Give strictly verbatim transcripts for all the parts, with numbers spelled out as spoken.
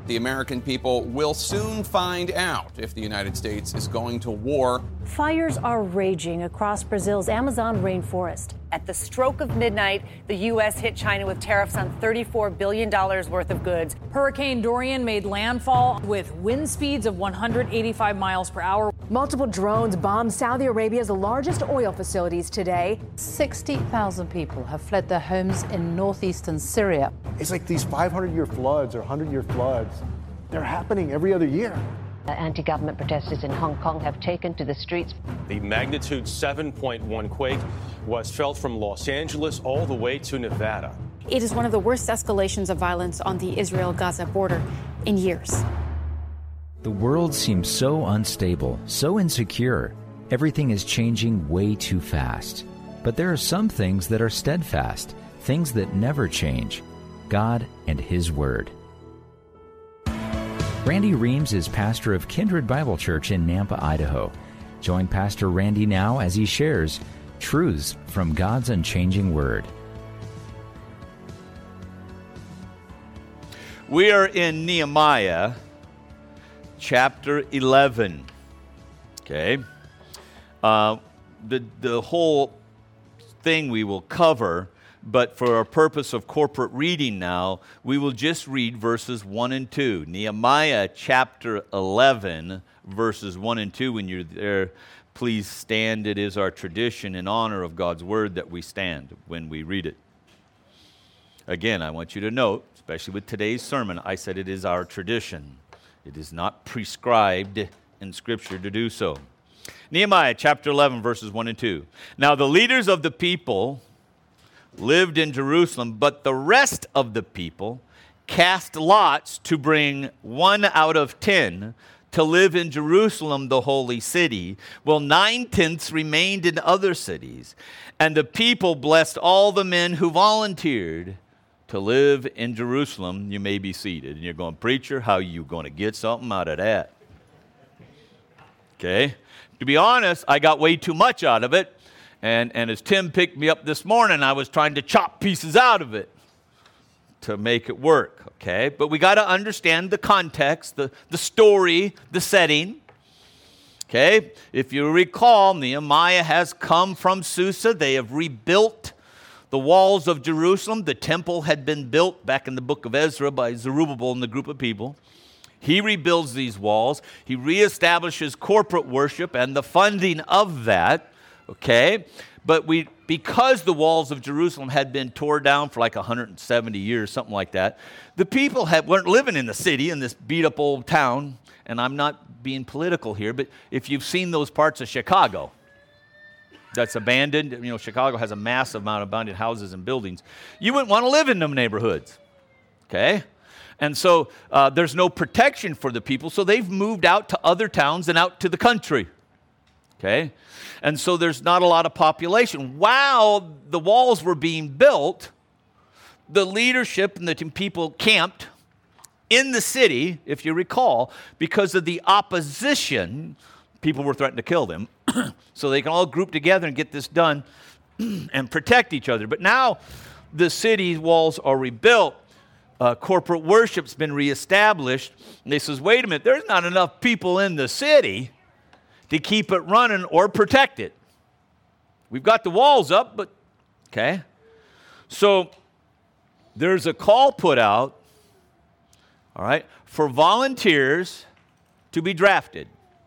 the American people will soon find out if the United States is going to war. Fires are raging across Brazil's Amazon rainforest. At the stroke of midnight, the U S hit China with tariffs on thirty-four billion dollars worth of goods. Hurricane Dorian made landfall with wind speeds of one hundred eighty-five miles per hour. Multiple drones bombed Saudi Arabia's largest oil facilities today. sixty thousand people have fled their homes in northeastern Syria. It's like these five hundred year floods or one hundred year floods, they're happening every other year. Anti-government protesters in Hong Kong have taken to the streets. The magnitude seven point one quake was felt from Los Angeles all the way to Nevada. It is one of the worst escalations of violence on the Israel-Gaza border in years. The world seems so unstable, so insecure. Everything is changing way too fast. But there are some things that are steadfast, things that never change. God and His Word. Randy Reams is pastor of Kindred Bible Church in Nampa, Idaho. Join Pastor Randy now as he shares truths from God's unchanging Word. We are in Nehemiah chapter eleven. Okay. Uh, the, the whole thing we will cover, but for our purpose of corporate reading now, we will just read verses one and two. Nehemiah chapter eleven, verses one and two. When you're there, please stand. It is our tradition in honor of God's Word that we stand when we read it. Again, I want you to note, especially with today's sermon, I said it is our tradition. It is not prescribed in Scripture to do so. Nehemiah chapter eleven, verses one and two. Now the leaders of the people lived in Jerusalem, but the rest of the people cast lots to bring one out of ten to live in Jerusalem, the holy city, while nine-tenths remained in other cities. And the people blessed all the men who volunteered to live in Jerusalem. You may be seated. And you're going, preacher, how are you going to get something out of that? Okay. To be honest, I got way too much out of it. And, and as Tim picked me up this morning, I was trying to chop pieces out of it to make it work, okay? But we got to understand the context, the, the story, the setting, okay? If you recall, Nehemiah has come from Susa. They have rebuilt the walls of Jerusalem. The temple had been built back in the book of Ezra by Zerubbabel and the group of people. He rebuilds these walls. He reestablishes corporate worship and the funding of that. Okay, but we because the walls of Jerusalem had been torn down for like one hundred seventy years, something like that, the people had, weren't living in the city, in this beat-up old town, and I'm not being political here, but if you've seen those parts of Chicago that's abandoned, you know, Chicago has a massive amount of abandoned houses and buildings, you wouldn't want to live in them neighborhoods, okay? And so uh, there's no protection for the people, so they've moved out to other towns and out to the country, okay? And so there's not a lot of population. While the walls were being built, the leadership and the people camped in the city, if you recall, because of the opposition. People were threatening to kill them. So they can all group together and get this done and protect each other. But now the city walls are rebuilt. Uh, corporate worship's been reestablished. And they says, wait a minute, there's not enough people in the city to keep it running or protect it. We've got the walls up, but, okay. So there's a call put out, all right, for volunteers to be drafted.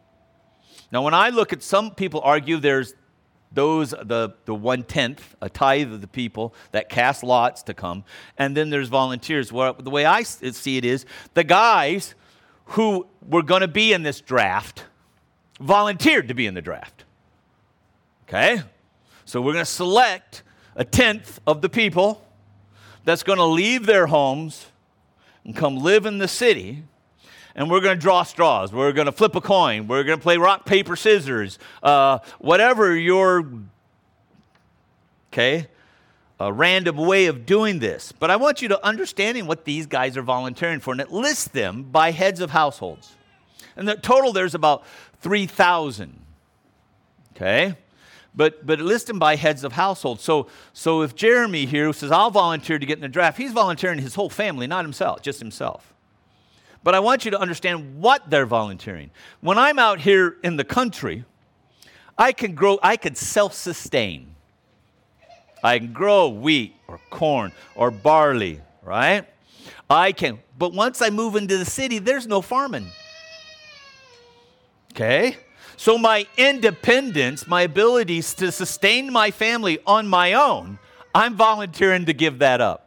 Now, when I look at, some people argue there's those, the, the one-tenth, a tithe of the people that cast lots to come, and then there's volunteers. Well, the way I see it is, the guys who were going to be in this draft volunteered to be in the draft. Okay? So we're going to select a tenth of the people that's going to leave their homes and come live in the city, and we're going to draw straws. We're going to flip a coin. We're going to play rock, paper, scissors, uh, whatever your, okay, a random way of doing this. But I want you to understand what these guys are volunteering for, and it lists them by heads of households. And the total, there's about three thousand, okay? But but list them by heads of households. So so if Jeremy here says, I'll volunteer to get in the draft, he's volunteering his whole family, not himself, just himself. But I want you to understand what they're volunteering. When I'm out here in the country, I can grow, I can self-sustain. I can grow wheat or corn or barley, right? I can. But once I move into the city, there's no farming. Okay? So my independence, my abilities to sustain my family on my own, I'm volunteering to give that up.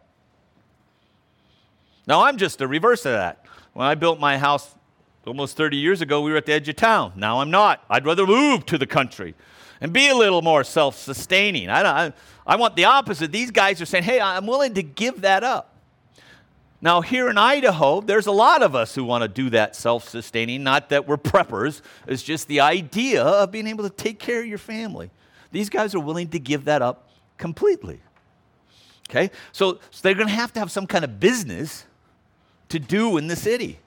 Now, I'm just the reverse of that. When I built my house almost thirty years ago, we were at the edge of town. Now I'm not. I'd rather move to the country and be a little more self-sustaining. I, I, I want the opposite. These guys are saying, hey, I'm willing to give that up. Now, here in Idaho, there's a lot of us who want to do that self-sustaining. Not that we're preppers. It's just the idea of being able to take care of your family. These guys are willing to give that up completely. Okay? So, so they're going to have to have some kind of business to do in the city.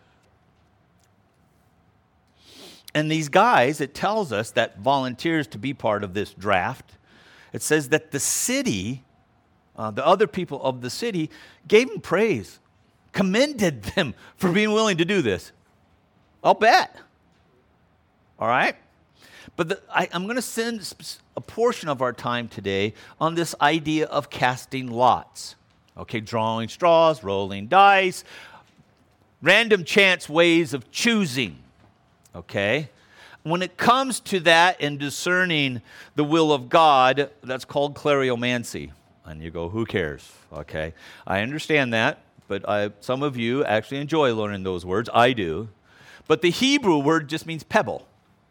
And these guys, it tells us that volunteers to be part of this draft. It says that the city, uh, the other people of the city, gave them praise, commended them for being willing to do this. I'll bet. All right? But the, I, I'm going to spend a portion of our time today on this idea of casting lots. Okay, drawing straws, rolling dice, random chance ways of choosing. Okay? When it comes to that and discerning the will of God, that's called clariomancy. And you go, who cares? Okay? I understand that, but I, some of you actually enjoy learning those words. I do. But the Hebrew word just means pebble.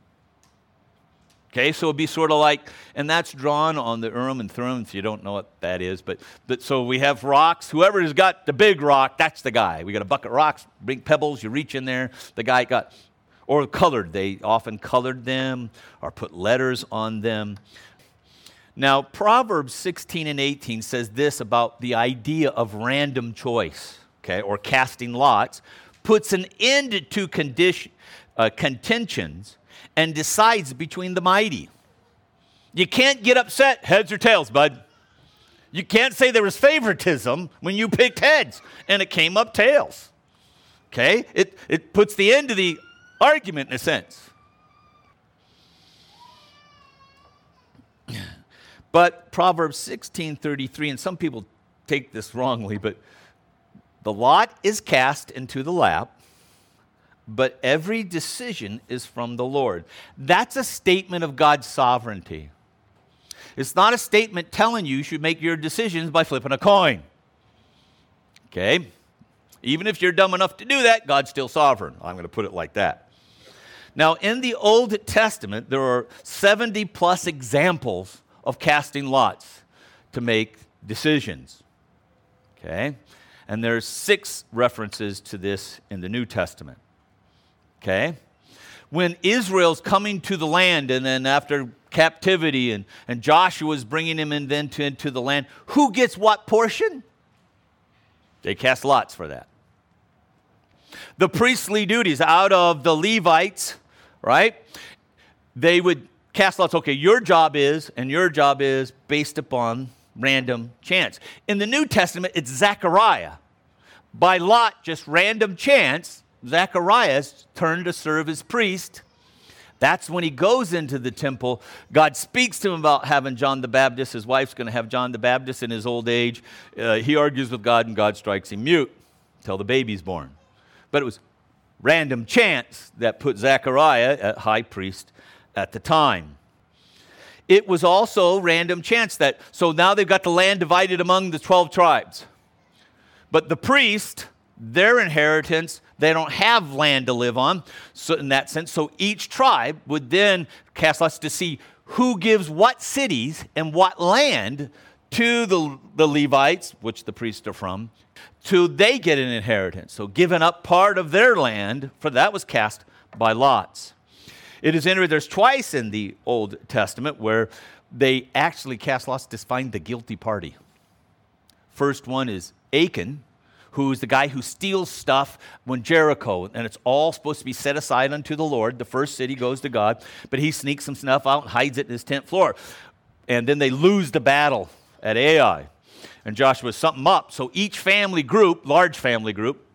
Okay, so it'd be sort of like, and that's drawn on the Urim and Thummim, if you don't know what that is. But, but so we have rocks. Whoever has got the big rock, that's the guy. We got a bucket of rocks, big pebbles, you reach in there. The guy got, or colored. They often colored them or put letters on them. Now, Proverbs sixteen and eighteen says this about the idea of random choice, okay, or casting lots, puts an end to condition, uh, contentions, and decides between the mighty. You can't get upset, heads or tails, bud. You can't say there was favoritism when you picked heads and it came up tails. Okay? It, it puts the end to the argument in a sense. But Proverbs sixteen thirty-three, and some people take this wrongly, but the lot is cast into the lap, but every decision is from the Lord. That's a statement of God's sovereignty. It's not a statement telling you you should make your decisions by flipping a coin. Okay? Even if you're dumb enough to do that, God's still sovereign. I'm going to put it like that. Now, in the Old Testament, there are seventy plus examples of casting lots to make decisions. Okay? And there's six references to this in the New Testament. Okay? When Israel's coming to the land, and then after captivity, and, and Joshua's bringing him in then to, into the land, who gets what portion? They cast lots for that. The priestly duties out of the Levites, right? They would cast lots. Okay, your job is, and your job is based upon random chance. In the New Testament, it's Zechariah. By lot, just random chance, Zacharias turned to serve as priest. That's when he goes into the temple. God speaks to him about having John the Baptist. His wife's going to have John the Baptist in his old age. Uh, he argues with God, and God strikes him mute until the baby's born. But it was random chance that put Zechariah at high priest at the time. It was also random chance that, so now they've got the land divided among the twelve tribes. But the priest, their inheritance, they don't have land to live on, so in that sense. So each tribe would then cast lots to see who gives what cities and what land to the, the Levites, which the priests are from, to they get an inheritance. So giving up part of their land, for that was cast by lots. It is interesting, there's twice in the Old Testament where they actually cast lots to find the guilty party. First one is Achan, who's the guy who steals stuff when Jericho, and it's all supposed to be set aside unto the Lord. The first city goes to God, but he sneaks some stuff out and hides it in his tent floor. And then they lose the battle at Ai. And Joshua something up. So each family group, large family group,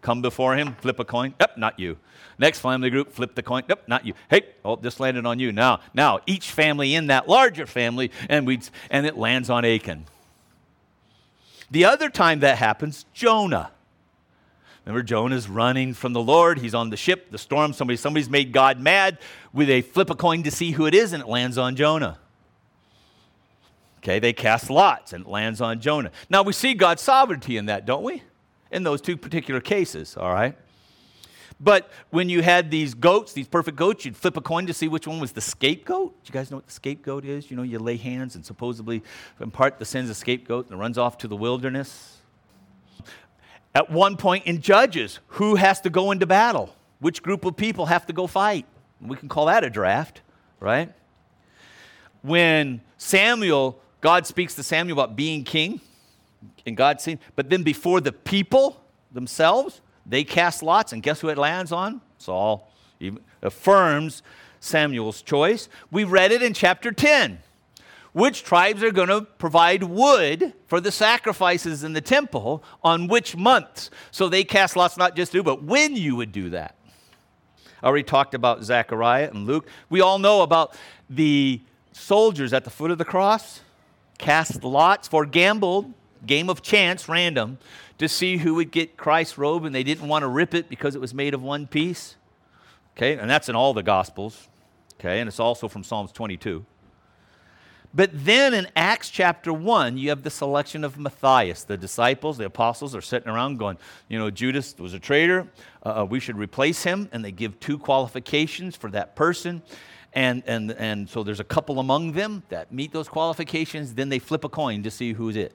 come before him, flip a coin. Yep, not you. Next family group, flip the coin. Yep, not you. Hey, oh, this landed on you. Now, now each family in that larger family, and we and it lands on Achan. The other time that happens, Jonah. Remember, Jonah's running from the Lord. He's on the ship, the storm. Somebody, somebody's made God mad. We, they flip a coin to see who it is, and it lands on Jonah. Okay, they cast lots, and it lands on Jonah. Now, we see God's sovereignty in that, don't we? In those two particular cases, all right? But when you had these goats, these perfect goats, you'd flip a coin to see which one was the scapegoat. Do you guys know what the scapegoat is? You know, you lay hands and supposedly impart the sins of the scapegoat, and it runs off to the wilderness. At one point in Judges, who has to go into battle? Which group of people have to go fight? We can call that a draft, right? When Samuel, God speaks to Samuel about being king, and God seen, but then before the people themselves, they cast lots, and guess who it lands on? Saul. He affirms Samuel's choice. We read it in chapter ten. Which tribes are going to provide wood for the sacrifices in the temple on which months? So they cast lots not just to, but when you would do that. I already talked about Zechariah and Luke. We all know about the soldiers at the foot of the cross. Cast lots for gambled, game of chance, random, to see who would get Christ's robe, and they didn't want to rip it because it was made of one piece. Okay, and that's in all the Gospels. Okay, and it's also from Psalms twenty-two. But then in Acts chapter one, you have the selection of Matthias. The disciples, the apostles, are sitting around going, you know, Judas was a traitor. Uh, we should replace him. And they give two qualifications for that person. And, and, and so there's a couple among them that meet those qualifications. Then they flip a coin to see who's it.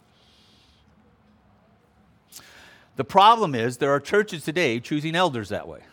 The problem is there are churches today choosing elders that way.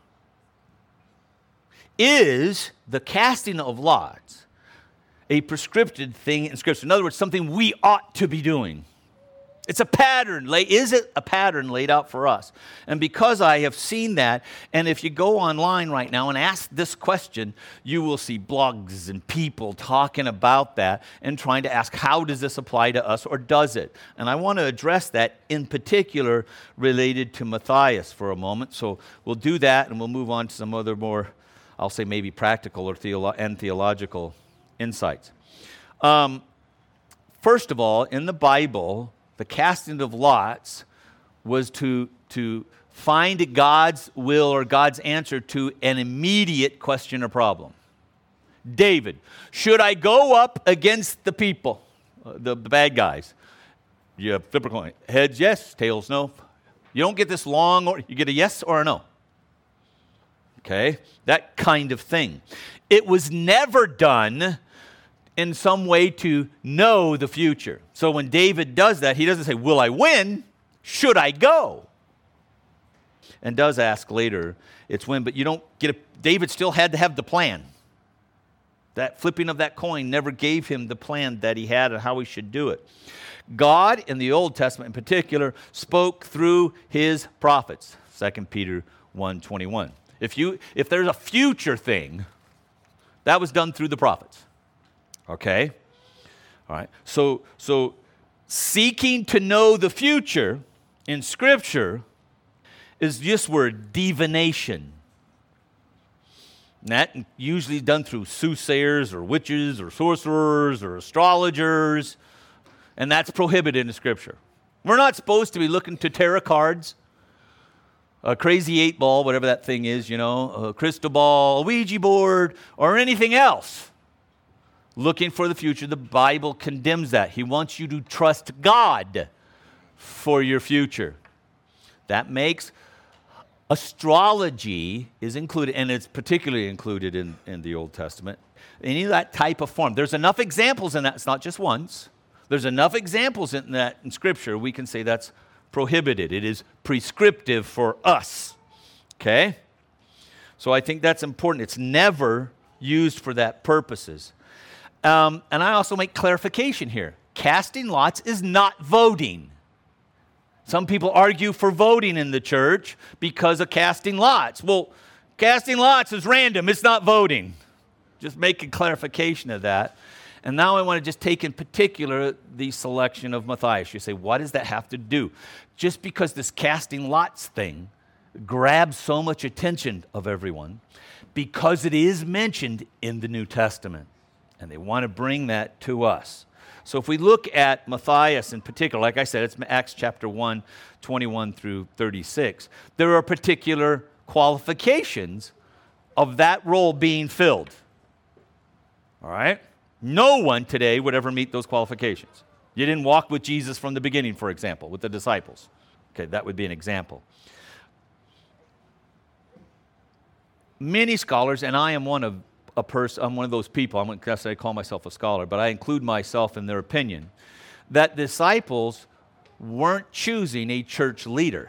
Is the casting of lots a prescripted thing in Scripture? In other words, something we ought to be doing. It's a pattern. Is it a pattern laid out for us? And because I have seen that, and if you go online right now and ask this question, you will see blogs and people talking about that and trying to ask, how does this apply to us, or does it? And I want to address that in particular related to Matthias for a moment. So we'll do that, and we'll move on to some other more, I'll say maybe practical or theolo- and theological insights. Um, first of all, in the Bible, the casting of lots was to, to find God's will or God's answer to an immediate question or problem. David, should I go up against the people, uh, the, the bad guys? You flip a coin. Heads, yes. Tails, no. You don't get this long, or you get a yes or a no. Okay? That kind of thing. It was never done in some way to know the future. So when David does that, he doesn't say, will I win? Should I go? And does ask later, it's when, but you don't get a, David still had to have the plan. That flipping of that coin never gave him the plan that he had and how he should do it. God, in the Old Testament in particular, spoke through his prophets, Second Peter one twenty-one. If you, if there's a future thing, that was done through the prophets. Okay? All right. So, so seeking to know the future in Scripture is this word, divination. And that usually done through soothsayers or witches or sorcerers or astrologers, and that's prohibited in Scripture. We're not supposed to be looking to tarot cards, a crazy eight ball, whatever that thing is, you know, a crystal ball, a Ouija board, or anything else. Looking for the future, the Bible condemns that. He wants you to trust God for your future. That makes astrology is included, and it's particularly included in, in the Old Testament. Any of that type of form. There's enough examples in that. It's not just once. There's enough examples in that in Scripture. We can say that's prohibited. It is prescriptive for us. Okay? So I think that's important. It's never used for that purposes. Um, and I also make clarification here. Casting lots is not voting. Some people argue for voting in the church because of casting lots. Well, casting lots is random. It's not voting. Just making clarification of that. And now I want to just take in particular the selection of Matthias. You say, what does that have to do? Just because this casting lots thing grabs so much attention of everyone, because it is mentioned in the New Testament. And they want to bring that to us. So if we look at Matthias in particular, like I said, it's Acts chapter one, twenty-one through thirty-six. There are particular qualifications of that role being filled. All right? No one today would ever meet those qualifications. You didn't walk with Jesus from the beginning, for example, with the disciples. Okay, that would be an example. Many scholars, and I am one of a person, I'm one of those people, I'm going to say I call myself a scholar, but I include myself in their opinion, that disciples weren't choosing a church leader.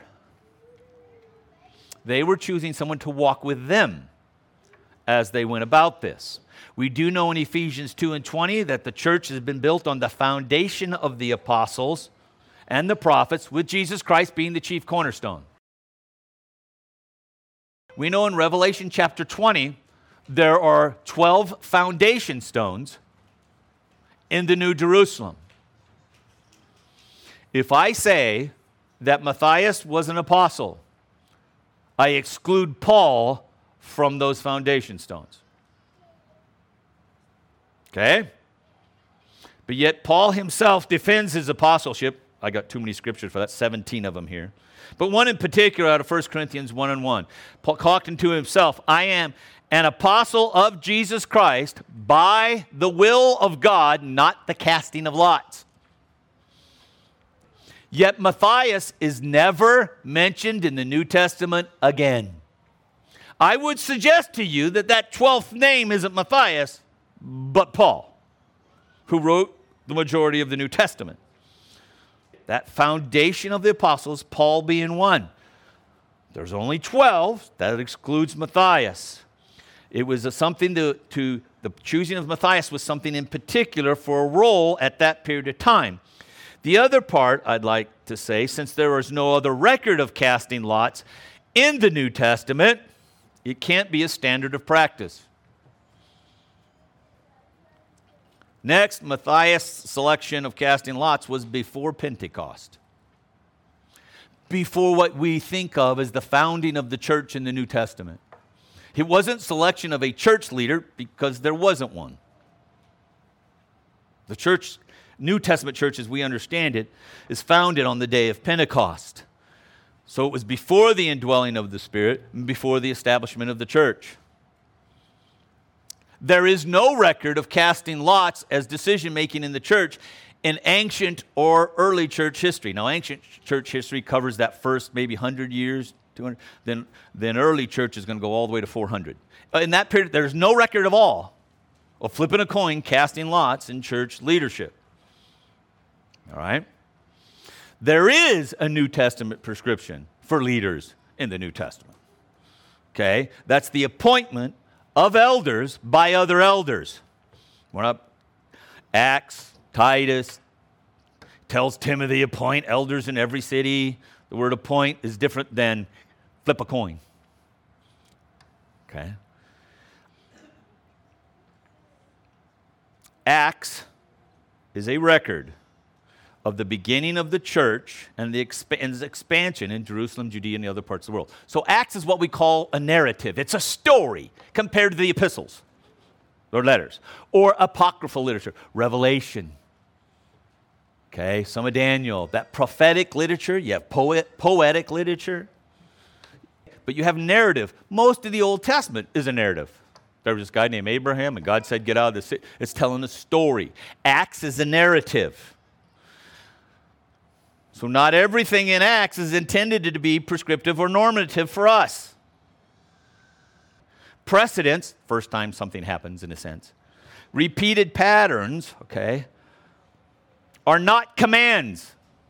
They were choosing someone to walk with them as they went about this. We do know in Ephesians two and twenty that the church has been built on the foundation of the apostles and the prophets, with Jesus Christ being the chief cornerstone. We know in Revelation chapter twenty, there are twelve foundation stones in the New Jerusalem. If I say that Matthias was an apostle, I exclude Paul from those foundation stones. Okay? But yet Paul himself defends his apostleship. I got too many scriptures for that, seventeen of them here. But one in particular out of First Corinthians one and one. Paul talking to himself, I am an apostle of Jesus Christ by the will of God, not the casting of lots. Yet Matthias is never mentioned in the New Testament again. I would suggest to you that that twelfth name isn't Matthias, but Paul, who wrote the majority of the New Testament. That foundation of the apostles, Paul being one. There's only twelve. That excludes Matthias. It was a something to, to, the choosing of Matthias was something in particular for a role at that period of time. The other part I'd like to say, since there is no other record of casting lots in the New Testament, it can't be a standard of practice. Next, Matthias' selection of casting lots was before Pentecost. Before what we think of as the founding of the church in the New Testament. It wasn't selection of a church leader because there wasn't one. The church, New Testament church as we understand it, is founded on the day of Pentecost. So it was before the indwelling of the Spirit and before the establishment of the church. There is no record of casting lots as decision-making in the church in ancient or early church history. Now, ancient church history covers that first maybe one hundred years, two hundred, then, then early church is going to go all the way to four hundred. In that period, there's no record of all of flipping a coin, casting lots in church leadership. All right? There is a New Testament prescription for leaders in the New Testament. Okay? That's the appointment of elders by other elders. We're not, Acts, Titus tells Timothy, appoint elders in every city. The word appoint is different than flip a coin. Okay? Acts is a record of the beginning of the church and the exp- and its expansion in Jerusalem, Judea, and the other parts of the world. So Acts is what we call a narrative. It's a story compared to the epistles or letters or apocryphal literature, Revelation. Okay, some of Daniel, that prophetic literature. You have poet, poetic literature, but you have narrative. Most of the Old Testament is a narrative. There was this guy named Abraham, and God said, get out of the city. It's telling a story. Acts is a narrative. So not everything in Acts is intended to be prescriptive or normative for us. Precedents, first time something happens in a sense. Repeated patterns, okay, are not commands.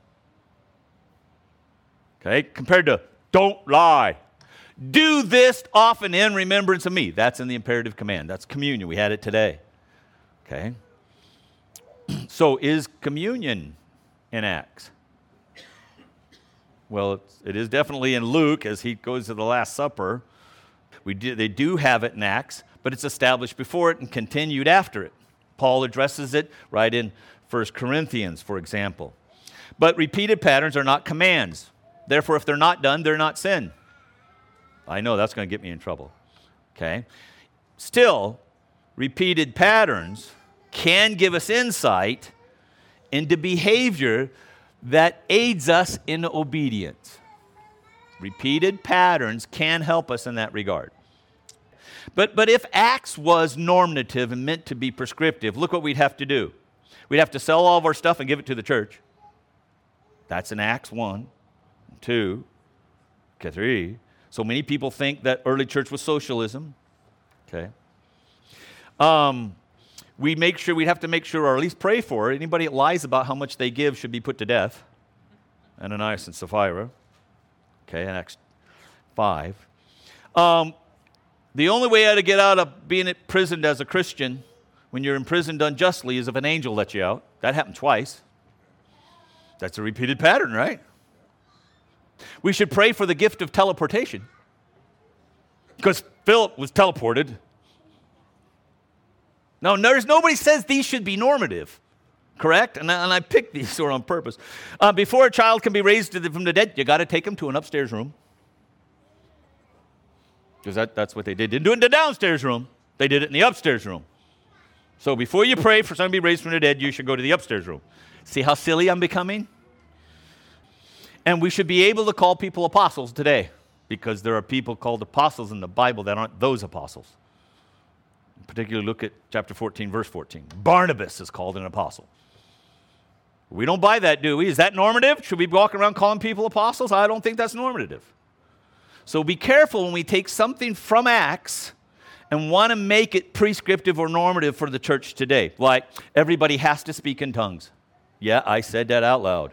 Okay, compared to don't lie. Do this often in remembrance of me. That's in the imperative command. That's communion. We had it today. Okay. So is communion in Acts? Well, it's, it is definitely in Luke as he goes to the Last Supper. We do, they do have it in Acts, but it's established before it and continued after it. Paul addresses it right in First Corinthians, for example. But repeated patterns are not commands. Therefore, if they're not done, they're not sin. I know that's going to get me in trouble. Okay? Still, repeated patterns can give us insight into behavior that aids us in obedience. Repeated patterns can help us in that regard. But, but if Acts was normative and meant to be prescriptive, look what we'd have to do. We'd have to sell all of our stuff and give it to the church. That's in Acts one, two, okay, three. So many people think that early church was socialism. Okay. Um, we make sure, we'd have to make sure, or at least pray for it, anybody that lies about how much they give should be put to death. Ananias and Sapphira. Okay, in Acts five. Um, the only way to get out of being imprisoned as a Christian when you're imprisoned unjustly is if an angel lets you out. That happened twice. That's a repeated pattern, right? We should pray for the gift of teleportation because Philip was teleported. No, there's nobody says these should be normative, correct? And I, and I picked these sort of on purpose. Uh, before a child can be raised to the, from the dead, you got to take him to an upstairs room. Because that, that's what they did. They didn't do it in the downstairs room. They did it in the upstairs room. So before you pray for somebody to be raised from the dead, you should go to the upstairs room. See how silly I'm becoming? And we should be able to call people apostles today because there are people called apostles in the Bible that aren't those apostles. Particularly look at chapter fourteen, verse fourteen. Barnabas is called an apostle. We don't buy that, do we? Is that normative? Should we walk around calling people apostles? I don't think that's normative. So be careful when we take something from Acts and want to make it prescriptive or normative for the church today. Like, everybody has to speak in tongues. Yeah, I said that out loud.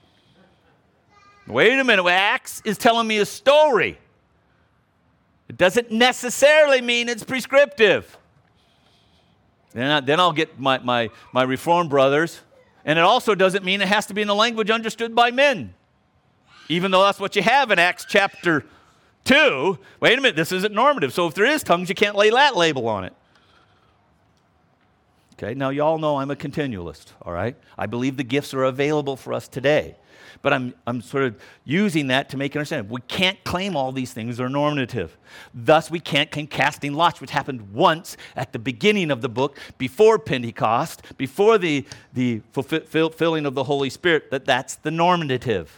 Wait a minute, Acts is telling me a story. It doesn't necessarily mean it's prescriptive. Then, I, then I'll get my, my, my Reformed brothers. And it also doesn't mean it has to be in a language understood by men. Even though that's what you have in Acts chapter two. Wait a minute, this isn't normative. So if there is tongues, you can't lay that label on it. Okay, now y'all know I'm a continualist, all right? I believe the gifts are available for us today. But I'm, I'm sort of using that to make you understand. We can't claim all these things are normative. Thus, we can't claim casting lots, which happened once at the beginning of the book, before Pentecost, before the, the fulfilling of the Holy Spirit, that that's the normative.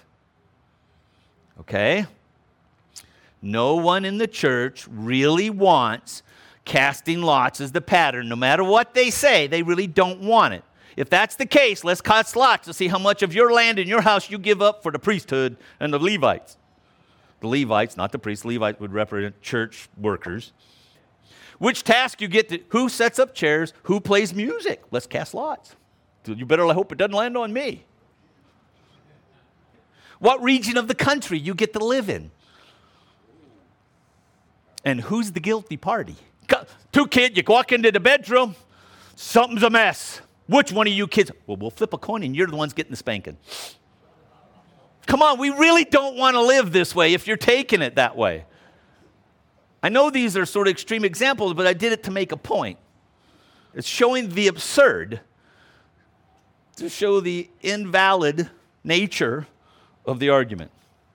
Okay? No one in the church really wants casting lots as the pattern. No matter what they say, they really don't want it. If that's the case, let's cast lots to see how much of your land and your house you give up for the priesthood and the Levites. The Levites, not the priests, Levites would represent church workers. Which task you get to, who sets up chairs, who plays music? Let's cast lots. You better hope it doesn't land on me. What region of the country you get to live in? And who's the guilty party? Two kids, you walk into the bedroom, something's a mess. Which one of you kids? Well, we'll flip a coin and you're the ones getting the spanking. Come on, we really don't want to live this way if you're taking it that way. I know these are sort of extreme examples, but I did it to make a point. It's showing the absurd, to show the invalid nature of the argument.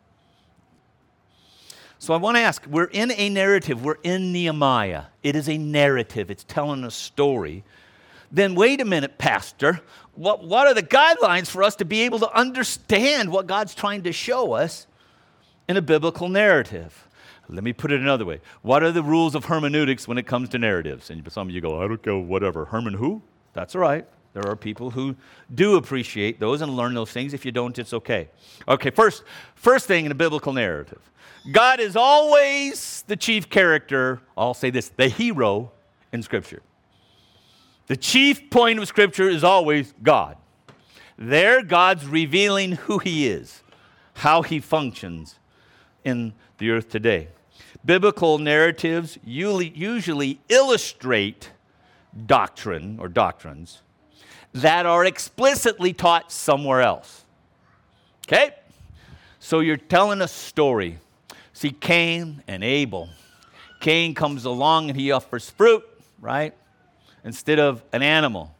So I want to ask, we're in a narrative, we're in Nehemiah. It is a narrative, it's telling a story. Then wait a minute, Pastor. What, what are the guidelines for us to be able to understand what God's trying to show us in a biblical narrative? Let me put it another way. What are the rules of hermeneutics when it comes to narratives? And some of you go, I don't go, whatever. Herman who? That's all right. There are people who do appreciate those and learn those things. If you don't, it's okay. Okay, first, first thing in a biblical narrative. God is always the chief character, I'll say this, the hero in Scripture. The chief point of Scripture is always God. There, God's revealing who He is, how He functions in the earth today. Biblical narratives usually illustrate doctrine or doctrines that are explicitly taught somewhere else. Okay? So you're telling a story. See, Cain and Abel. Cain comes along and he offers fruit, right? Instead of an animal.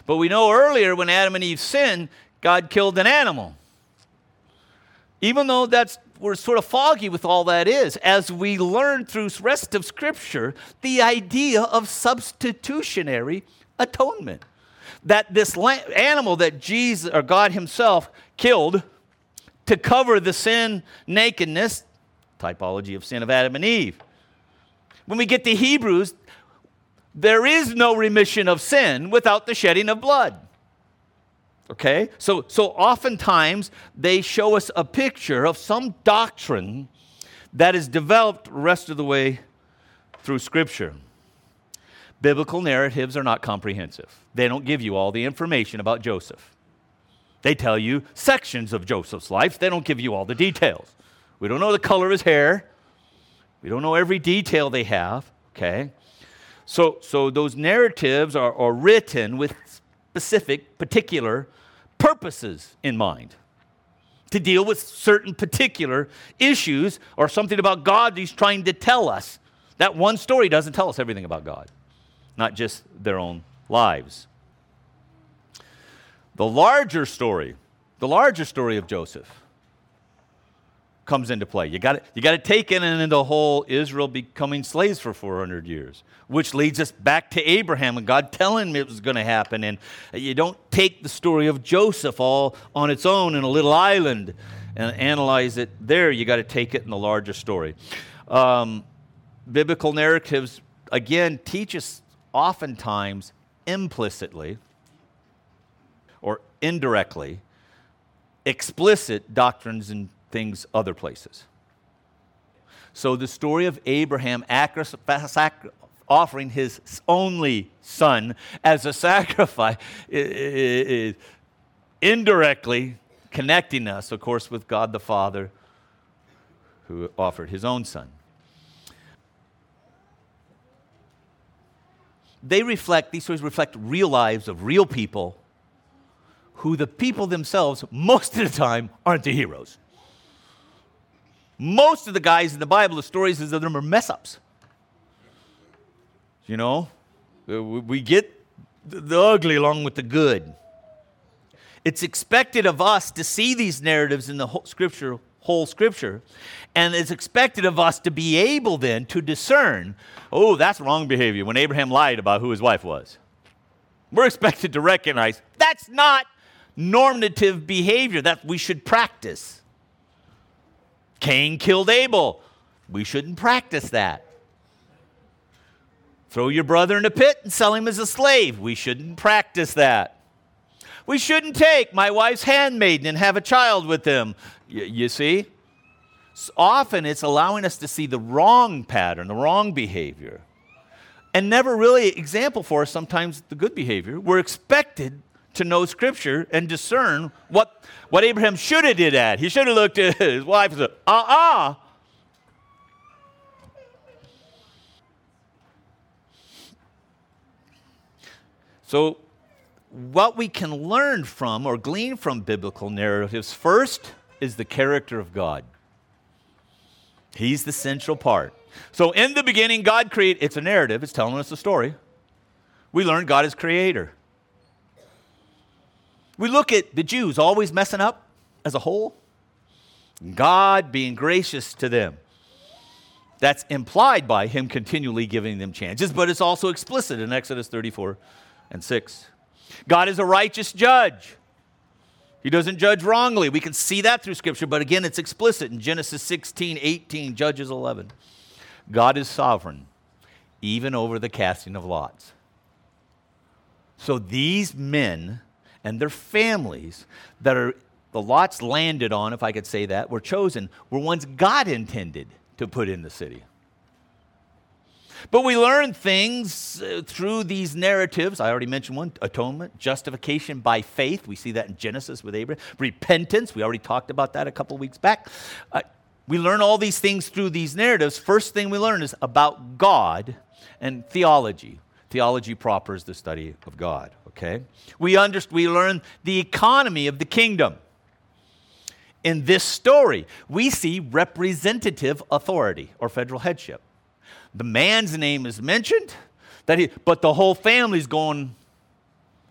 But we know earlier when Adam and Eve sinned, God killed an animal. Even though that's we're sort of foggy with all that is, as we learn through the rest of Scripture, the idea of substitutionary atonement. That this la- animal that Jesus or God himself killed to cover the sin nakedness, typology of sin of Adam and Eve. When we get to Hebrews, there is no remission of sin without the shedding of blood. Okay? So, so oftentimes they show us a picture of some doctrine that is developed the rest of the way through Scripture. Biblical narratives are not comprehensive. They don't give you all the information about Joseph. They tell you sections of Joseph's life. They don't give you all the details. We don't know the color of his hair. We don't know every detail they have. Okay? So, so those narratives are, are written with specific, particular purposes in mind to deal with certain particular issues or something about God he's trying to tell us. That one story doesn't tell us everything about God, not just their own lives. The larger story, the larger story of Joseph comes into play. You got you got to take in and in the whole Israel becoming slaves for four hundred years, which leads us back to Abraham and God telling him it was going to happen. And you don't take the story of Joseph all on its own in a little island and analyze it there. You got to take it in the larger story. Um, biblical narratives, again, teach us oftentimes implicitly or indirectly explicit doctrines and things other places. So the story of Abraham offering his only son as a sacrifice is indirectly connecting us, of course, with God the Father who offered his own son. They reflect, these stories reflect real lives of real people who the people themselves, most of the time, aren't the heroes. Most of the guys in the Bible, the stories of them are mess-ups. You know, we get the ugly along with the good. It's expected of us to see these narratives in the whole scripture, whole scripture, and it's expected of us to be able then to discern, oh, that's wrong behavior when Abraham lied about who his wife was. We're expected to recognize that's not normative behavior that we should practice. Cain killed Abel. We shouldn't practice that. Throw your brother in a pit and sell him as a slave. We shouldn't practice that. We shouldn't take my wife's handmaiden and have a child with him. Y- you see? So often it's allowing us to see the wrong pattern, the wrong behavior, and never really example for us sometimes the good behavior. We're expected to know Scripture and discern what, what Abraham should have did at. He should have looked at his wife and said, uh-uh. So what we can learn from or glean from biblical narratives first is the character of God. He's the central part. So in the beginning, God created, it's a narrative, it's telling us a story. We learn God is creator. We look at the Jews always messing up as a whole. God being gracious to them. That's implied by him continually giving them chances, but it's also explicit in Exodus thirty-four and six. God is a righteous judge. He doesn't judge wrongly. We can see that through Scripture, but again, it's explicit in Genesis sixteen, eighteen, Judges eleven. God is sovereign, even over the casting of lots. So these men and their families that are the lots landed on, if I could say that, were chosen, were ones God intended to put in the city. But we learn things uh, through these narratives. I already mentioned one, atonement, justification by faith. We see that in Genesis with Abraham. Repentance, we already talked about that a couple weeks back. Uh, we learn all these things through these narratives. First thing we learn is about God and theology. Theology proper is the study of God, okay? We, under, we learn the economy of the kingdom. In this story, we see representative authority or federal headship. The man's name is mentioned, that he, but the whole family's going,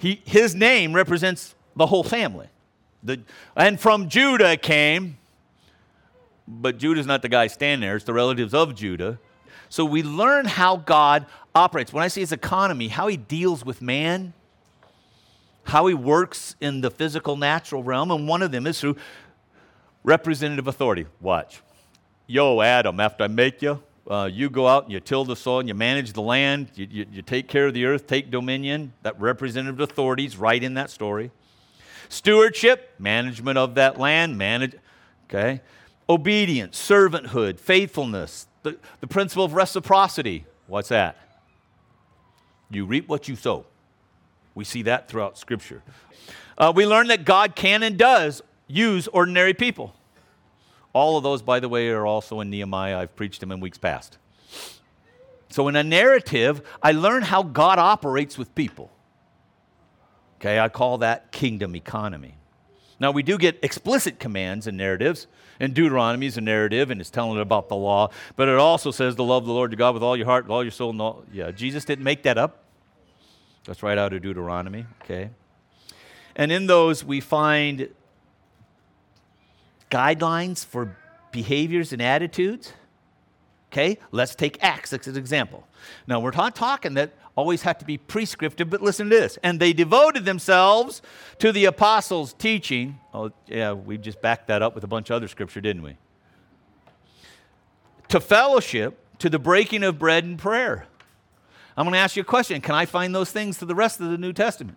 He, his name represents the whole family. The, and from Judah came, but Judah's not the guy standing there. It's the relatives of Judah. So we learn how God operates. When I say his economy, how he deals with man, how he works in the physical, natural realm, and one of them is through representative authority. Watch. Yo, Adam, after I make you, uh, you go out and you till the soil and you manage the land, you, you, you take care of the earth, take dominion. That representative authority is right in that story. Stewardship, management of that land, manage, okay. Obedience, servanthood, faithfulness, the, the principle of reciprocity. What's that? You reap what you sow. We see that throughout Scripture. Uh, we learn that God can and does use ordinary people. All of those, by the way, are also in Nehemiah. I've preached them in weeks past. So in a narrative, I learn how God operates with people. Okay, I call that kingdom economy. Now, we do get explicit commands in narratives. And Deuteronomy is a narrative, and it's telling about the law. But it also says to love the Lord your God with all your heart, with all your soul, and all. Yeah, Jesus didn't make that up. That's right out of Deuteronomy, okay? And in those, we find guidelines for behaviors and attitudes. Okay, let's take Acts as an example. Now, we're not talking that always have to be prescriptive, but listen to this. And they devoted themselves to the apostles' teaching. Oh, yeah, we just backed that up with a bunch of other scripture, didn't we? To fellowship, to the breaking of bread and prayer. I'm going to ask you a question. Can I find those things to the rest of the New Testament?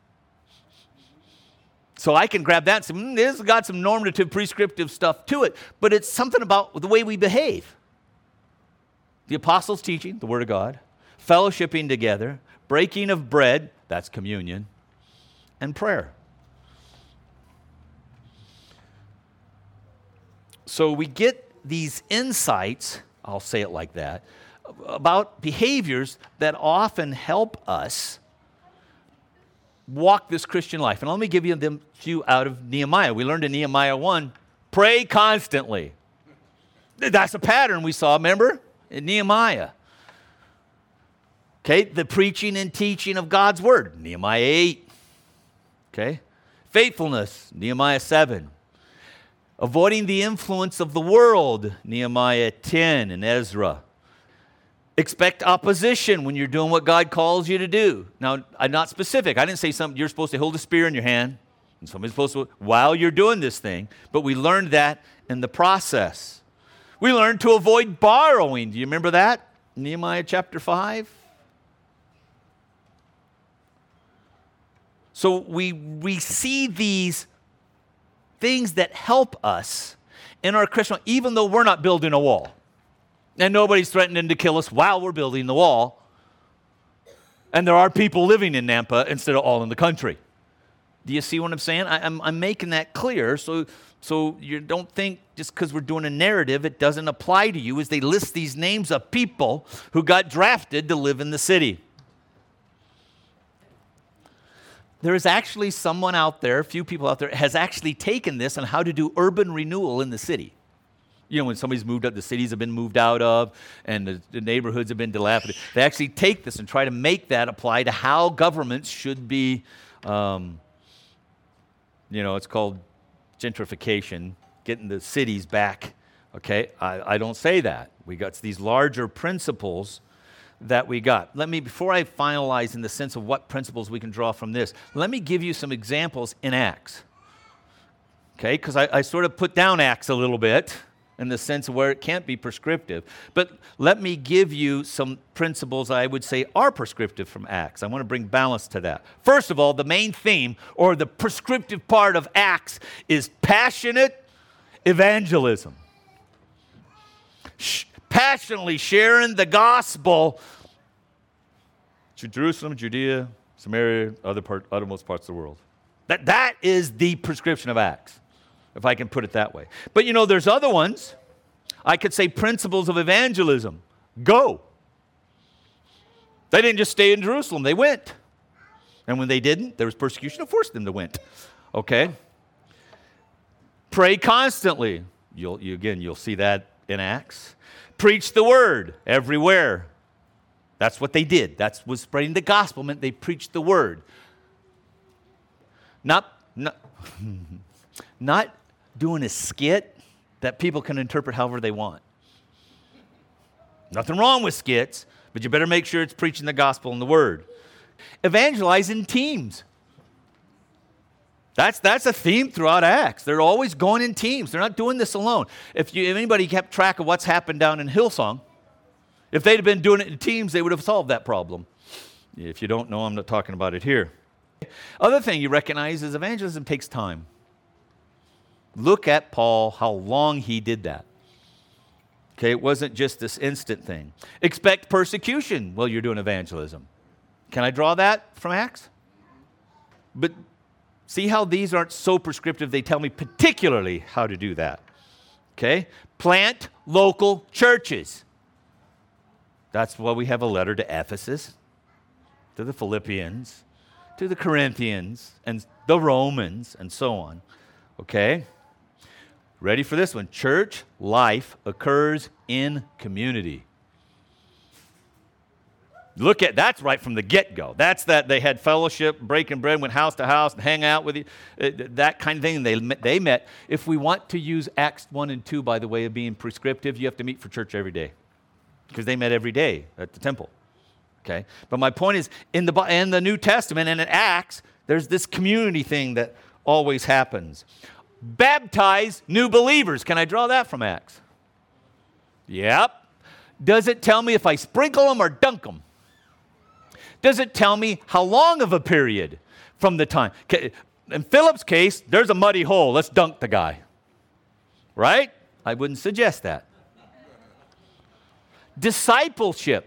So I can grab that and say, mm, this has got some normative, prescriptive stuff to it, but it's something about the way we behave. The apostles' teaching, the Word of God, fellowshipping together, breaking of bread, that's communion, and prayer. So we get these insights, I'll say it like that, about behaviors that often help us walk this Christian life. And let me give you them few out of Nehemiah. We learned in Nehemiah one, pray constantly. That's a pattern we saw, remember, in Nehemiah. Okay, the preaching and teaching of God's word, Nehemiah eight. Okay, faithfulness, Nehemiah seven. Avoiding the influence of the world, Nehemiah ten and Ezra. Expect opposition when you're doing what God calls you to do. Now, I'm not specific. I didn't say something. You're supposed to hold a spear in your hand, and somebody's supposed to, while you're doing this thing, but we learned that in the process. We learned to avoid borrowing. Do you remember that? Nehemiah chapter five. So we, we see these things that help us in our Christian life, even though we're not building a wall. And nobody's threatening to kill us while we're building the wall. And there are people living in Nampa instead of all in the country. Do you see what I'm saying? I, I'm, I'm making that clear so, so you don't think just because we're doing a narrative, it doesn't apply to you as they list these names of people who got drafted to live in the city. There is actually someone out there, a few people out there, has actually taken this on how to do urban renewal in the city. You know, when somebody's moved up, the cities have been moved out of, and the, the neighborhoods have been dilapidated. They actually take this and try to make that apply to how governments should be, um, you know, it's called gentrification, getting the cities back. Okay, I, I don't say that. We got these larger principles that we got. Let me, before I finalize in the sense of what principles we can draw from this, let me give you some examples in Acts. Okay, because I, I sort of put down Acts a little bit, in the sense of where it can't be prescriptive. But let me give you some principles I would say are prescriptive from Acts. I want to bring balance to that. First of all, the main theme or the prescriptive part of Acts is passionate evangelism. Sh- passionately sharing the gospel to Jerusalem, Judea, Samaria, other part, othermost parts of the world. That, that is the prescription of Acts, if I can put it that way. But you know, there's other ones. I could say principles of evangelism. Go. They didn't just stay in Jerusalem. They went. And when they didn't, there was persecution that forced them to went. Okay? Pray constantly. You'll, you, again, you'll see that in Acts. Preach the word everywhere. That's what they did. That was spreading the gospel, meant they preached the word. Not, not, not doing a skit that people can interpret however they want. Nothing wrong with skits, but you better make sure it's preaching the gospel and the word. Evangelize in teams. That's, that's a theme throughout Acts. They're always going in teams. They're not doing this alone. If, you, if anybody kept track of what's happened down in Hillsong, if they'd have been doing it in teams, they would have solved that problem. If you don't know, I'm not talking about it here. Other thing you recognize is evangelism takes time. Look at Paul, how long he did that. Okay, it wasn't just this instant thing. Expect persecution while you're doing evangelism. Can I draw that from Acts? But see how these aren't so prescriptive, they tell me particularly how to do that. Okay? Plant local churches. That's why we have a letter to Ephesus, to the Philippians, to the Corinthians, and the Romans, and so on. Okay? Ready for this one? Church life occurs in community. Look at, that's right from the get-go. That's that they had fellowship, breaking bread, went house to house, and hang out with you, uh, that kind of thing. They, they met. If we want to use Acts one and two by the way of being prescriptive, you have to meet for church every day. Because they met every day at the temple. Okay? But my point is, in the, in the New Testament and in Acts, there's this community thing that always happens. Baptize new believers. Can I draw that from Acts? Yep. Does it tell me if I sprinkle them or dunk them? Does it tell me how long of a period from the time? In Philip's case, there's a muddy hole. Let's dunk the guy. Right? I wouldn't suggest that. Discipleship.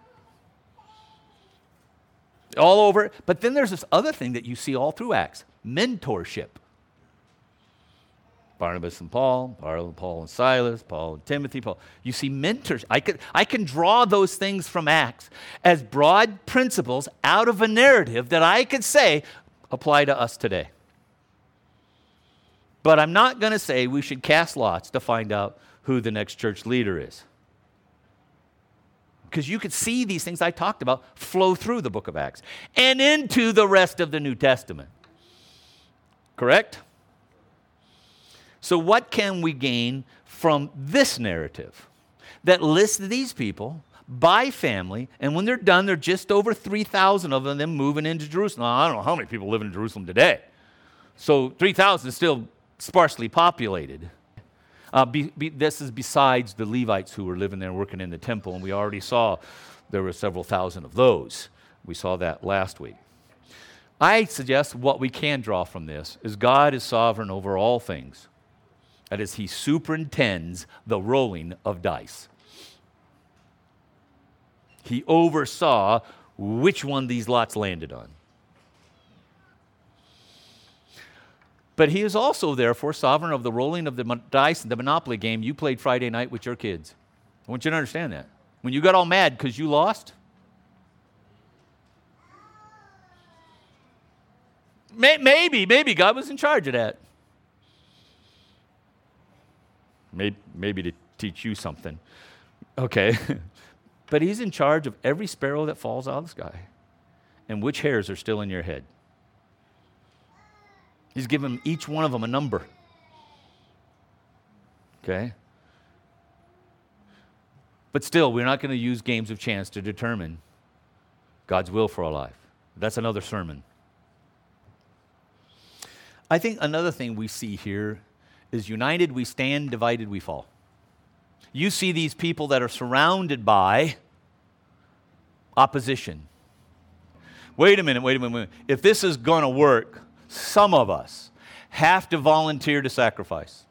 All over. But then there's this other thing that you see all through Acts. Mentorship. Barnabas and Paul, Paul and Silas, Paul and Timothy, Paul. You see mentors. I can, I can draw those things from Acts as broad principles out of a narrative that I could say apply to us today. But I'm not going to say we should cast lots to find out who the next church leader is. Because you could see these things I talked about flow through the book of Acts and into the rest of the New Testament. Correct? So what can we gain from this narrative that lists these people by family, and when they're done, they're just over three thousand of them moving into Jerusalem. Now, I don't know how many people live in Jerusalem today. So three thousand is still sparsely populated. Uh, be, be, this is besides the Levites who were living there and working in the temple, and we already saw there were several thousand of those. We saw that last week. I suggest what we can draw from this is God is sovereign over all things. That is, he superintends the rolling of dice. He oversaw which one these lots landed on. But he is also, therefore, sovereign of the rolling of the dice and the Monopoly game you played Friday night with your kids. I want you to understand that. When you got all mad because you lost, may, maybe, maybe God was in charge of that. Maybe, maybe to teach you something. Okay. But he's in charge of every sparrow that falls out of the sky and which hairs are still in your head. He's given each one of them a number. Okay? But still, we're not going to use games of chance to determine God's will for our life. That's another sermon. I think another thing we see here is united we stand, divided we fall. You see these people that are surrounded by opposition. Wait a minute, wait a minute, wait a minute. If this is going to work, some of us have to volunteer to sacrifice.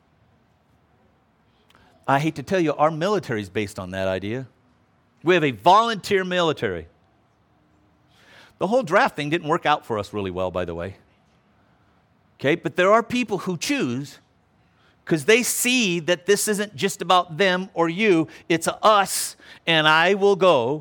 I hate to tell you, our military is based on that idea. We have a volunteer military. The whole draft thing didn't work out for us really well, by the way. Okay, but there are people who choose because they see that this isn't just about them or you, it's a us, and I will go.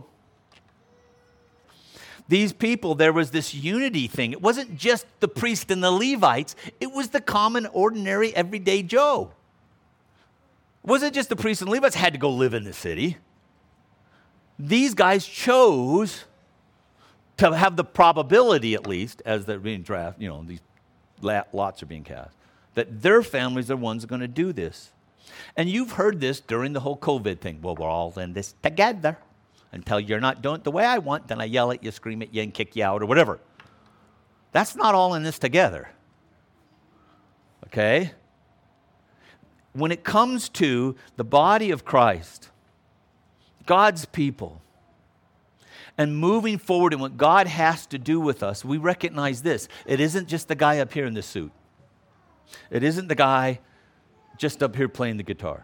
These people, there was this unity thing. It wasn't just the priest and the Levites. It was the common, ordinary, everyday Joe. It wasn't just the priests and Levites had to go live in the city. These guys chose to have the probability, at least, as they're being drafted, you know, these lots are being cast. That their families are the ones that are going to do this. And you've heard this during the whole COVID thing. Well, we're all in this together. Until you're not doing it the way I want, then I yell at you, scream at you, and kick you out or whatever. That's not all in this together. Okay? When it comes to the body of Christ, God's people, and moving forward in what God has to do with us, we recognize this. It isn't just the guy up here in the suit. It isn't the guy just up here playing the guitar.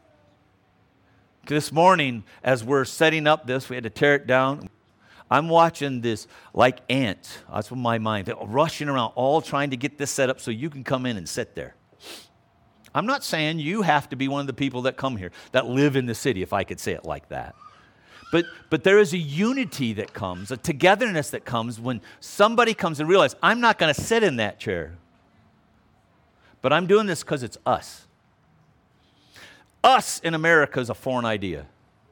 This morning, as we're setting up this, we had to tear it down. I'm watching this like ants. That's what my mind, they're rushing around, all trying to get this set up so you can come in and sit there. I'm not saying you have to be one of the people that come here, that live in the city, if I could say it like that. But, but there is a unity that comes, a togetherness that comes when somebody comes and realizes, I'm not going to sit in that chair. But I'm doing this because it's us. Us in America is a foreign idea.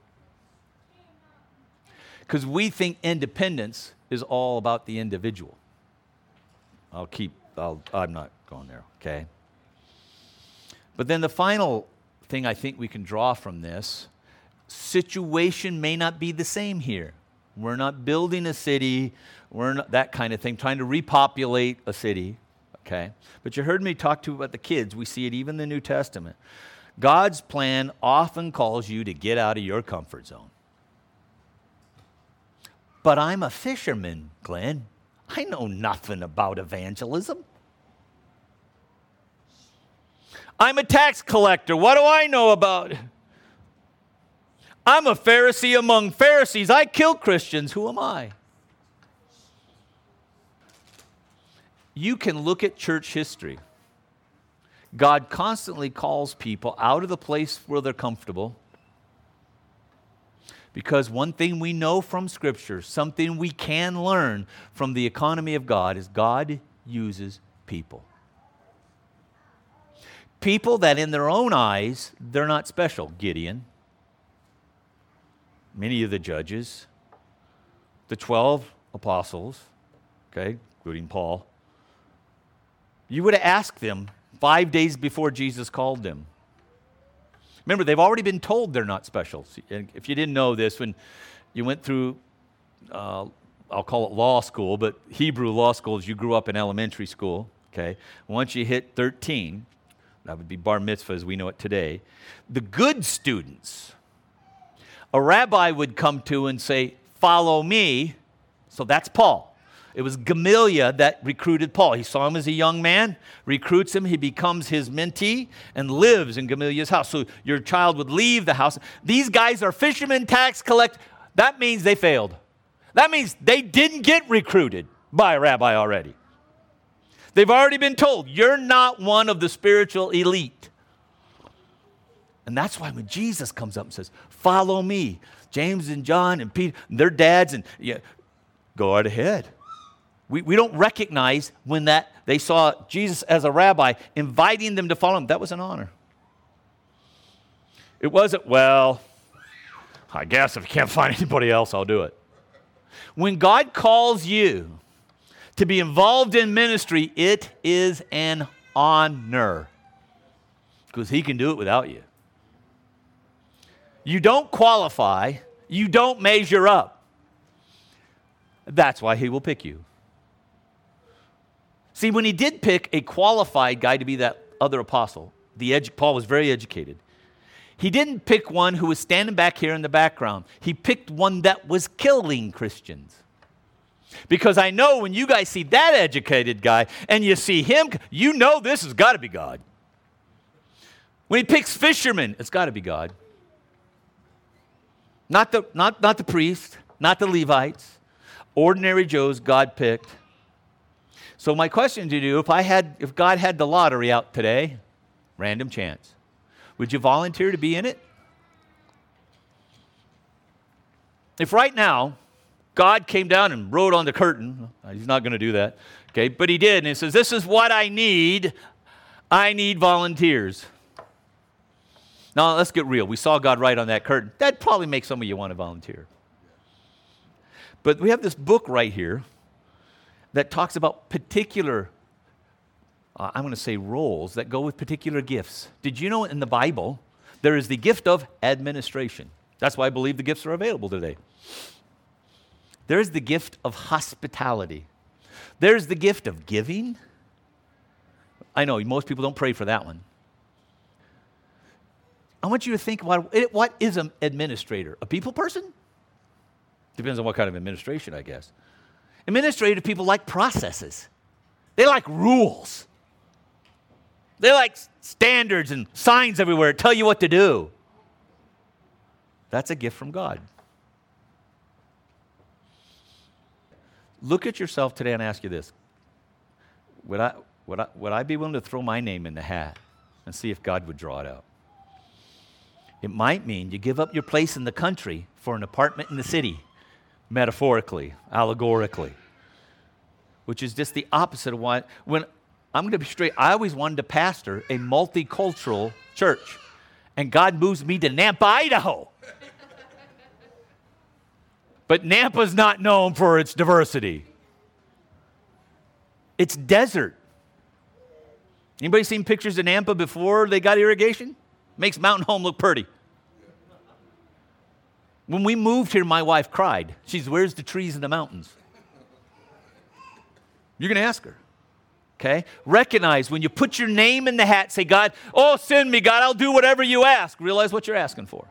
Because we think independence is all about the individual. I'll keep, I'll, I'm not going there, okay? But then the final thing I think we can draw from this, situation may not be the same here. We're not building a city, we're not that kind of thing, trying to repopulate a city, okay? But you heard me talk to you about the kids. We see it even in the New Testament. God's plan often calls you to get out of your comfort zone. But I'm a fisherman, Glenn. I know nothing about evangelism. I'm a tax collector. What do I know about it? I'm a Pharisee among Pharisees. I kill Christians. Who am I? You can look at church history. God constantly calls people out of the place where they're comfortable. Because one thing we know from Scripture, something we can learn from the economy of God, is God uses people. People that in their own eyes, they're not special. Gideon, many of the judges, the twelve apostles, okay, including Paul. You would have asked them five days before Jesus called them. Remember, they've already been told they're not special. If you didn't know this, when you went through, uh, I'll call it law school, but Hebrew law school is you grew up in elementary school, okay? Once you hit thirteen, that would be bar mitzvah as we know it today, the good students, a rabbi would come to and say, follow me. So that's Paul. It was Gamaliel that recruited Paul. He saw him as a young man, recruits him, he becomes his mentee, and lives in Gamaliel's house. So your child would leave the house. These guys are fishermen, tax collect. That means they failed. That means they didn't get recruited by a rabbi already. They've already been told, you're not one of the spiritual elite. And that's why when Jesus comes up and says, follow me, James and John and Peter, their dads, and yeah, go right ahead. We, we don't recognize when that they saw Jesus as a rabbi inviting them to follow him. That was an honor. It wasn't, well, I guess if you can't find anybody else, I'll do it. When God calls you to be involved in ministry, it is an honor because he can do it without you. You don't qualify. You don't measure up. That's why he will pick you. See, when he did pick a qualified guy to be that other apostle, the edu- Paul was very educated. He didn't pick one who was standing back here in the background. He picked one that was killing Christians. Because I know when you guys see that educated guy and you see him, you know this has got to be God. When he picks fishermen, it's got to be God. Not the, not, not the priest, not the Levites. Ordinary Joes God picked. So my question to you, if I had, if God had the lottery out today, random chance, would you volunteer to be in it? If right now, God came down and wrote on the curtain, he's not going to do that, okay, but he did, and he says, this is what I need. I need volunteers. Now, let's get real. We saw God write on that curtain. That'd probably make some of you want to volunteer. But we have this book right here that talks about particular uh, I'm going to say roles that go with particular gifts. Did you know in the Bible, there is the gift of administration? That's why I believe the gifts are available today. There is the gift of hospitality. There's the gift of giving. I know most people don't pray for that one. I want you to think about it. What is an administrator? A people person? Depends on what kind of administration, I guess. Administrative people like processes. They like rules. They like standards and signs everywhere that tell you what to do. That's a gift from God. Look at yourself today and ask you this. Would I, would I, would I be willing to throw my name in the hat and see if God would draw it out? It might mean you give up your place in the country for an apartment in the city, metaphorically, allegorically, which is just the opposite of what, when, I'm going to be straight, I always wanted to pastor a multicultural church, and God moves me to Nampa, Idaho. But Nampa's not known for its diversity. It's desert. Anybody seen pictures of Nampa before they got irrigation? Makes Mountain Home look pretty. When we moved here, my wife cried. She's, where's the trees in the mountains? You're going to ask her. Okay? Recognize when you put your name in the hat, say, God, oh, send me, God, I'll do whatever you ask. Realize what you're asking for.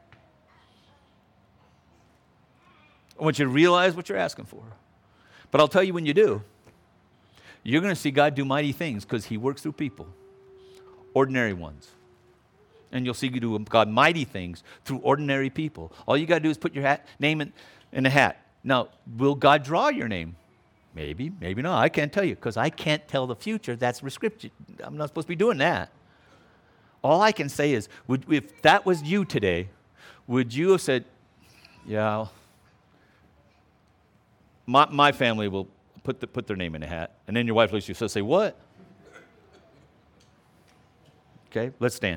I want you to realize what you're asking for. But I'll tell you when you do, you're going to see God do mighty things because he works through people, ordinary ones. And you'll see you do God mighty things through ordinary people. All you got to do is put your hat, name in, in the hat. Now, will God draw your name? Maybe, maybe not. I can't tell you because I can't tell the future. That's prescription. I'm not supposed to be doing that. All I can say is, would, if that was you today, would you have said, yeah, I'll, My, my family will put, the, put their name in a hat. And then your wife looks at you and say, what? Okay, let's stand.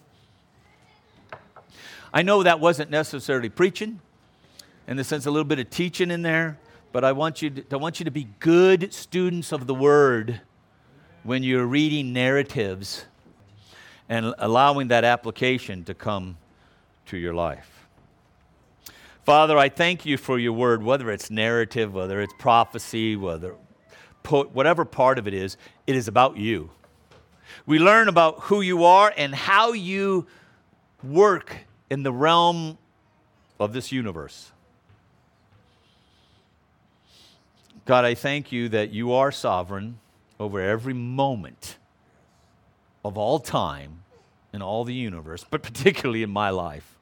I know that wasn't necessarily preaching, in the sense a little bit of teaching in there, but I want you to, I want you to be good students of the Word when you're reading narratives and allowing that application to come to your life. Father, I thank you for your word, whether it's narrative, whether it's prophecy, whether whatever part of it is, it is about you. We learn about who you are and how you work in the realm of this universe. God, I thank you that you are sovereign over every moment of all time in all the universe, but particularly in my life.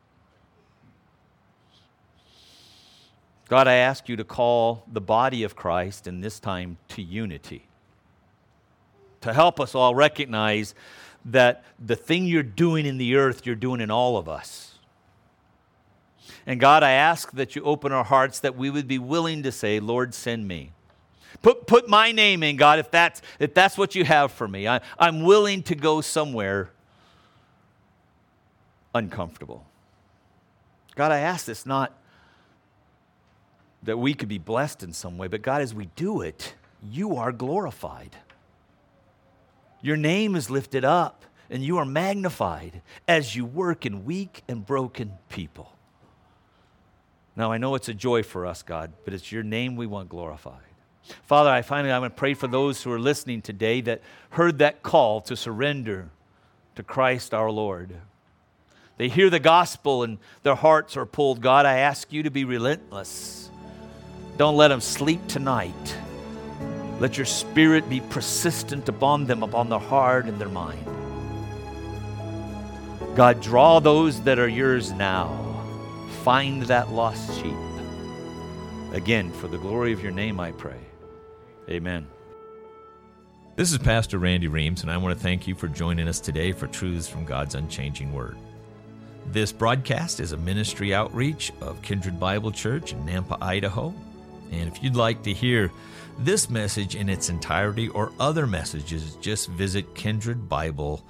God, I ask you to call the body of Christ in this time to unity, to help us all recognize that the thing you're doing in the earth, you're doing in all of us. And God, I ask that you open our hearts that we would be willing to say, Lord, send me. Put, put my name in, God, if that's, if that's what you have for me. I, I'm willing to go somewhere uncomfortable. God, I ask this not that we could be blessed in some way, but God, as we do it, you are glorified. Your name is lifted up, and you are magnified as you work in weak and broken people. Now, I know it's a joy for us, God, but it's your name we want glorified. Father, I finally, I'm going to pray for those who are listening today that heard that call to surrender to Christ our Lord. They hear the gospel and their hearts are pulled. God, I ask you to be relentless. Don't let them sleep tonight. Let your spirit be persistent upon them, upon their heart and their mind. God, draw those that are yours now. Find that lost sheep. Again, for the glory of your name, I pray. Amen. This is Pastor Randy Reams, and I want to thank you for joining us today for Truths from God's Unchanging Word. This broadcast is a ministry outreach of Kindred Bible Church in Nampa, Idaho. And if you'd like to hear this message in its entirety or other messages, just visit kindredbible.org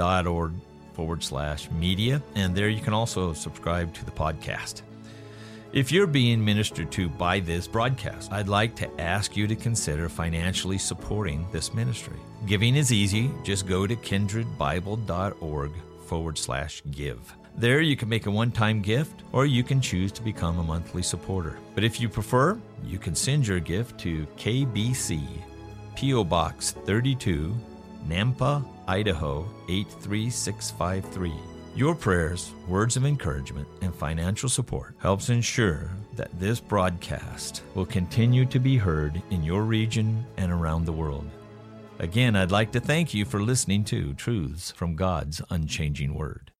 forward slash media, and there you can also subscribe to the podcast. If you're being ministered to by this broadcast, I'd like to ask you to consider financially supporting this ministry. Giving is easy. Just go to kindredbible.org forward slash give. There you can make a one-time gift, or you can choose to become a monthly supporter. But if you prefer, you can send your gift to K B C, P O Box thirty-two, Nampa, Idaho eight three six five three. Your prayers, words of encouragement, and financial support helps ensure that this broadcast will continue to be heard in your region and around the world. Again, I'd like to thank you for listening to Truths from God's Unchanging Word.